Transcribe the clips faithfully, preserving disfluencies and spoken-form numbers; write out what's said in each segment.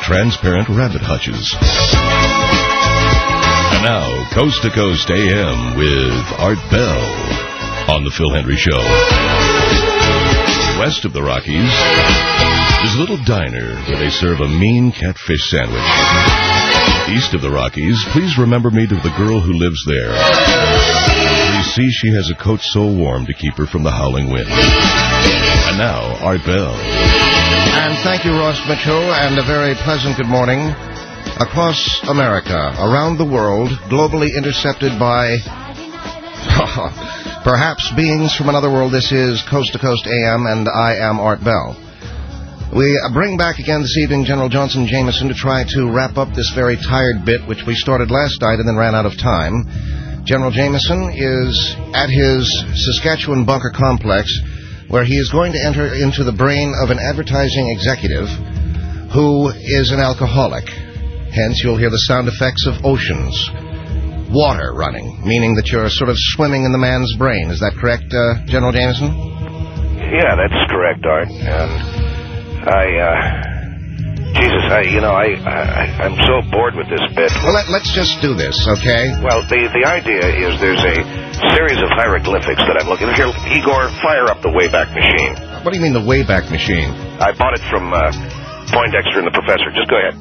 transparent rabbit hutches. And now, Coast to Coast A M with Art Bell on The Phil Hendry Show. West of the Rockies, there's a little diner where they serve a mean catfish sandwich. East of the Rockies, please remember me to the girl who lives there. Please see she has a coat so warm to keep her from the howling wind. And now, Art Bell. And thank you, Ross Mitchell, and a very pleasant good morning. Across America, around the world, globally intercepted by perhaps beings from another world, this is Coast to Coast A M, and I am Art Bell. We bring back again this evening General Johnson Jameson to try to wrap up this very tired bit, which we started last night and then ran out of time. General Jameson is at his Saskatchewan bunker complex, where he is going to enter into the brain of an advertising executive who is an alcoholic. Hence, you'll hear the sound effects of oceans. Water running, meaning that you're sort of swimming in the man's brain. Is that correct, uh, General Jameson? Yeah, that's correct, Art. And I, uh, Jesus, I, you know, I, I, I'm so bored with this bit. Well, let, let's just do this, okay? Well, the, the idea is there's a series of hieroglyphics that I'm looking at. Here, Igor, fire up the Wayback Machine. What do you mean the Wayback Machine? I bought it from uh, Poindexter and the Professor. Just go ahead.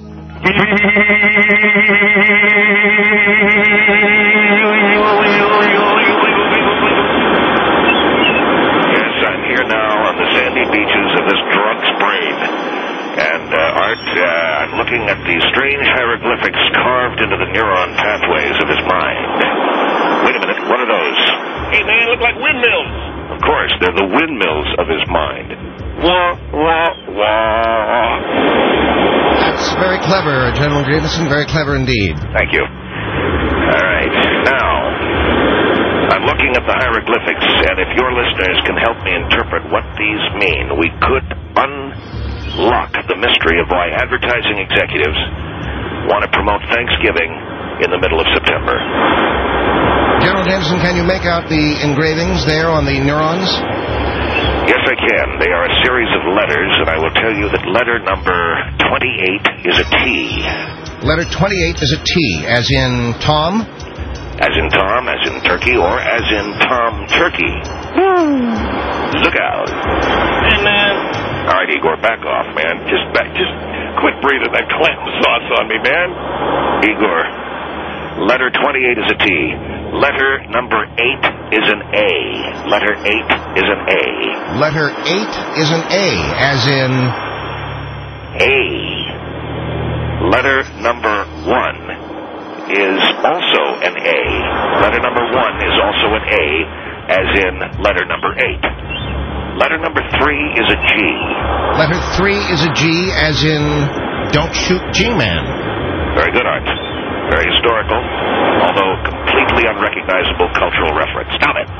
Yes, I'm here now on the sandy beaches of this drunk's brain. And, uh, Art, uh, I'm looking at the strange hieroglyphics carved into the neuron pathways of his mind. Wait a minute, what are those? Hey, man, look like windmills. Of course, they're the windmills of his mind. Wah, wah, wah. That's very clever, General Jameson, very clever indeed. Thank you. All right, now, I'm looking at the hieroglyphics, and if your listeners can help me interpret what these mean, we could unlock the mystery of why advertising executives want to promote Thanksgiving in the middle of September. General Jameson, can you make out the engravings there on the neurons? Yes, I can. They are a series of letters, and I will tell you that letter number twenty-eight is a T. Letter twenty-eight is a T, as in Tom? As in Tom, as in Turkey, or as in Tom Turkey. Look out. Hey, man. All right, Igor, back off, man. Just back. Just quit breathing that clam sauce on me, man. Igor, letter twenty-eight is a T. Letter number eight is an A. Letter eight is an A. Letter eight is an A, as in... A. Letter number one is also an A. Letter number one is also an A, as in letter number eight. Letter number three is a G. Letter three is a G, as in don't shoot G-Man. Very good, Art. Very historical, although completely unrecognizable cultural reference. Stop it.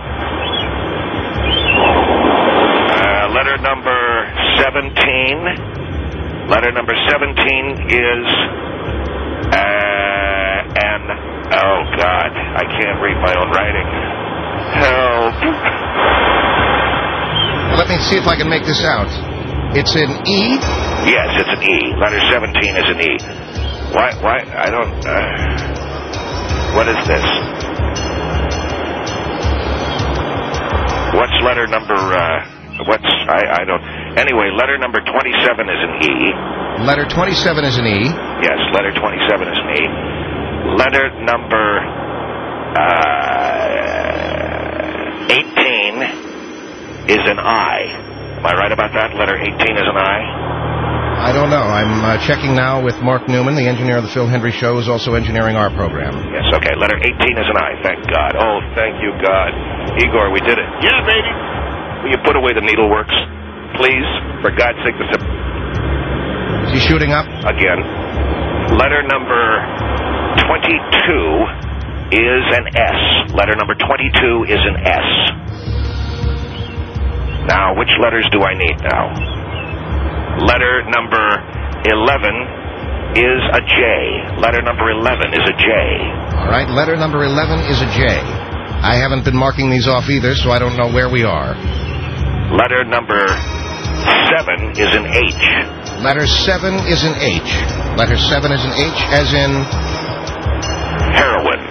Uh, letter number seventeen. Letter number seventeen is uh, an... Oh, God. I can't read my own writing. Help. Let me see if I can make this out. It's an E? Yes, it's an E. Letter seventeen is an E. Why, why, I don't, uh, what is this? What's letter number, uh, what's, I, I don't, anyway, letter number twenty-seven is an E. Letter twenty-seven is an E. Yes, letter twenty-seven is an E. Letter number, uh, eighteen is an I. Am I right about that? Letter eighteen is an I? I don't know. I'm uh, checking now with Mark Newman, the engineer of the Phil Hendry Show, who's also engineering our program. Yes, okay. Letter eighteen is an I. Thank God. Oh, thank you, God. Igor, we did it. Yeah, baby. Will you put away the needleworks, please? For God's sake, this... Is he shooting up? Again. Letter number twenty-two is an S. Letter number twenty-two is an S. Now, which letters do I need now? Letter number eleven is a J. Letter number eleven is a J. All right, letter number eleven is a J. I haven't been marking these off either, so I don't know where we are. Letter number seven is an H. Letter seven is an H. Letter seven is an H, as in... heroin.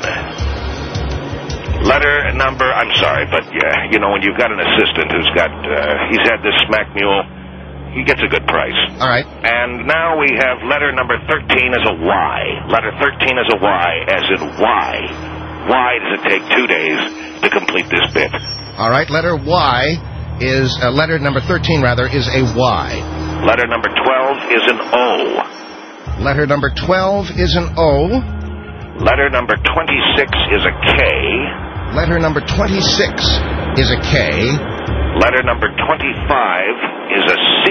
Letter number, I'm sorry, but, yeah, you know, when you've got an assistant who's got, uh, he's had this smack mule, he gets a good price. All right. And now we have letter number thirteen as a Y. Letter thirteen as a Y, as in why. Why does it take two days to complete this bit? All right, letter Y is, uh, letter number thirteen, rather, is a Y. Letter number twelve is an O. Letter number twelve is an O. Letter number twenty-six is a K. Letter number twenty-six is a K. Letter number twenty-five is a C.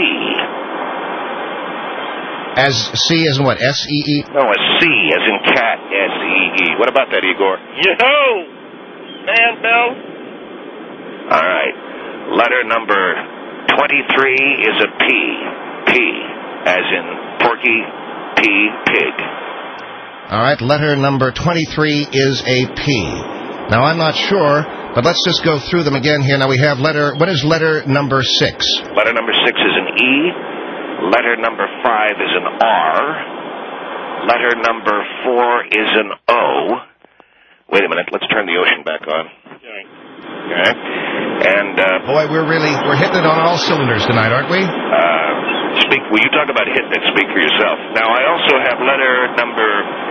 As C as in what? S E E? No, a C as in cat. S E E. What about that, Igor? Yo! Man, Bill? All right. Letter number twenty-three is a P. P as in porky, P, pig. All right, letter number twenty-three is a P. Now, I'm not sure, but let's just go through them again here. Now, we have letter... What is letter number six? Letter number six is an E. Letter number five is an R. Letter number four is an O. Wait a minute. Let's turn the ocean back on. Okay. And, uh... Boy, we're really... We're hitting it on all cylinders tonight, aren't we? Uh, speak... Will you talk about hitting it? Speak for yourself. Now, I also have letter number...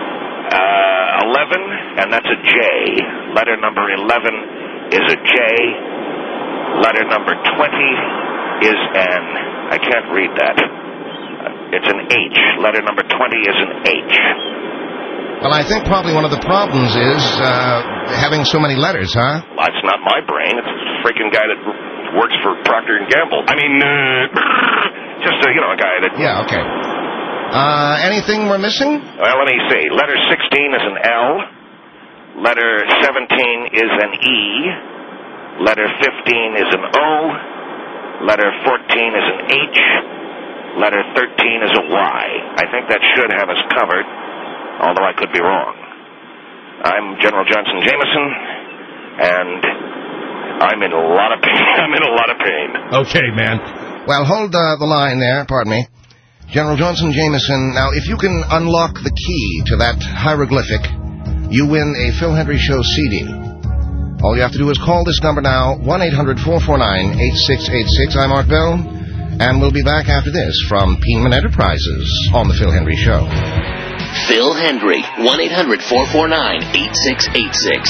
Uh, eleven, and that's a J. Letter number eleven is a J. Letter number twenty is an... I can't read that. Uh, it's an H. Letter number twenty is an H. Well, I think probably one of the problems is uh, having so many letters, huh? Well, it's not my brain. It's a freaking guy that works for Procter and Gamble. I mean, uh, just a, you know, a guy that... Yeah, okay. Uh, anything we're missing? Well, let me see. Letter sixteen is an L. Letter seventeen is an E. Letter fifteen is an O. Letter fourteen is an H. Letter thirteen is a Y. I think that should have us covered, although I could be wrong. I'm General Johnson Jameson, and I'm in a lot of pain. I'm in a lot of pain. Okay, man. Well, hold uh, the line there. Pardon me. General Johnson Jameson, now, if you can unlock the key to that hieroglyphic, you win a Phil Hendry Show C D. All you have to do is call this number now, one eight hundred four four nine eight six eight six. I'm Art Bell, and we'll be back after this from Peenman Enterprises on the Phil Hendry Show. Phil Hendry, one eight hundred four four nine eight six eight six.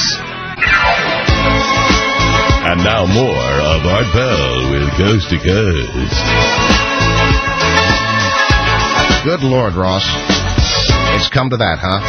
And now more of Art Bell with Coast to Coast. Good Lord, Ross. It's come to that, huh?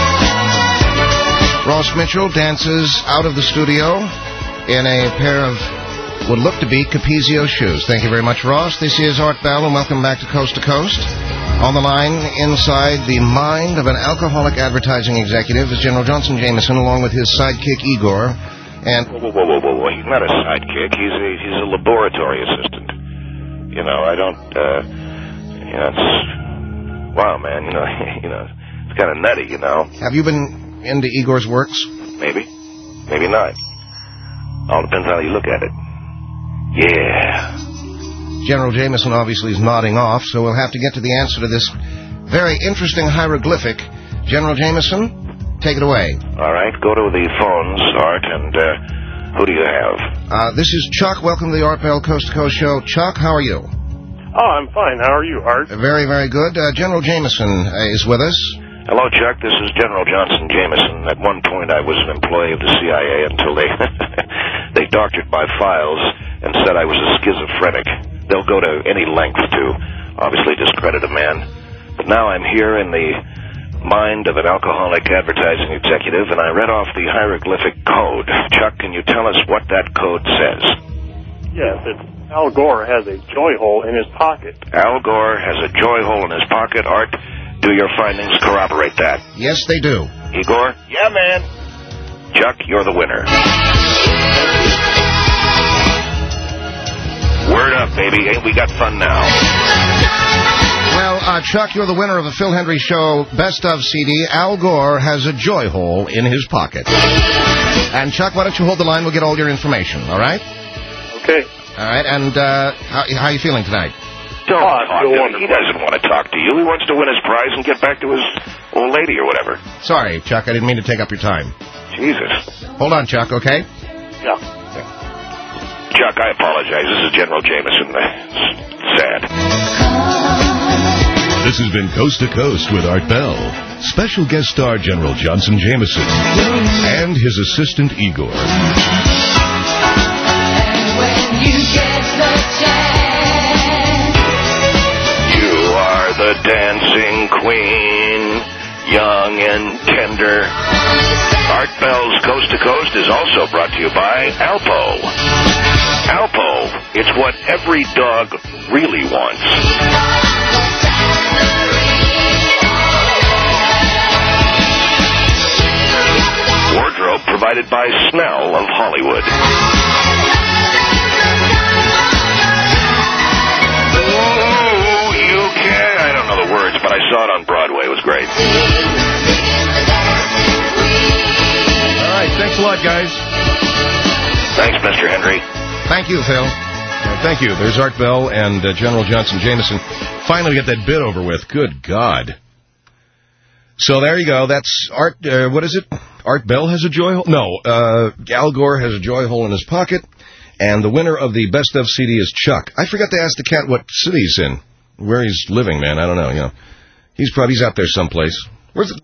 Ross Mitchell dances out of the studio in a pair of what look to be Capezio shoes. Thank you very much, Ross. This is Art Bell, and welcome back to Coast to Coast. On the line, inside the mind of an alcoholic advertising executive, is General Johnson Jameson, along with his sidekick, Igor. And Whoa, whoa, whoa, whoa, whoa, whoa. He's not a sidekick. He's a, he's a laboratory assistant. You know, I don't, uh, you know, it's... Wow, man, you know, you know, it's kind of nutty, you know. Have you been into Igor's works? Maybe. Maybe not. All depends how you look at it. Yeah. General Jameson obviously is nodding off, so we'll have to get to the answer to this very interesting hieroglyphic. General Jameson, take it away. All right, go to the phones, Art, and uh, who do you have? Uh, this is Chuck. Welcome to the Art Bell Coast to Coast Show. Chuck, how are you? Oh, I'm fine. How are you, Art? Very, very good. Uh, General Jameson uh, is with us. Hello, Chuck. This is General Johnson Jameson. At one point, I was an employee of the C I A until they they doctored my files and said I was a schizophrenic. They'll go to any length to obviously discredit a man. But now I'm here in the mind of an alcoholic advertising executive, and I read off the hieroglyphic code. Chuck, can you tell us what that code says? Yes, it's Al Gore has a joy hole in his pocket. Al Gore has a joy hole in his pocket. Art, do your findings corroborate that? Yes, they do. Igor? Yeah, man. Chuck, you're the winner. Word up, baby. Ain't we got fun now? Well, uh, Chuck, you're the winner of a Phil Hendry Show Best of C D. Al Gore has a joy hole in his pocket. And, Chuck, why don't you hold the line? We'll get all your information, all right? Okay. All right, and uh, how, how are you feeling tonight? Don't Ah, talk no to him. wonder. He doesn't want to talk to you. He wants to win his prize and get back to his old lady or whatever. Sorry, Chuck. I didn't mean to take up your time. Jesus. Hold on, Chuck, okay? Yeah. Chuck, I apologize. This is General Jameson. Sad. This has been Coast to Coast with Art Bell. Special guest star General Johnson Jameson and his assistant Igor. You are the dancing queen, young and tender. Art Bell's Coast to Coast is also brought to you by Alpo. Alpo, it's what every dog really wants. Wardrobe provided by Smell of Hollywood. Oh, U K. I don't know the words, but I saw it on Broadway. It was great. All right, thanks a lot, guys. Thanks, Mister Henry. Thank you, Phil. Uh, thank you. There's Art Bell and uh, General Johnson Jameson. Finally got that bit over with. Good God. So there you go. That's Art, uh, what is it? Art Bell has a joy hole? No, uh, Al Gore has a joy hole in his pocket. And the winner of the Best Of C D is Chuck. I forgot to ask the cat what city he's in. Where he's living, man. I don't know, you know. He's probably he's out there someplace. Where's the,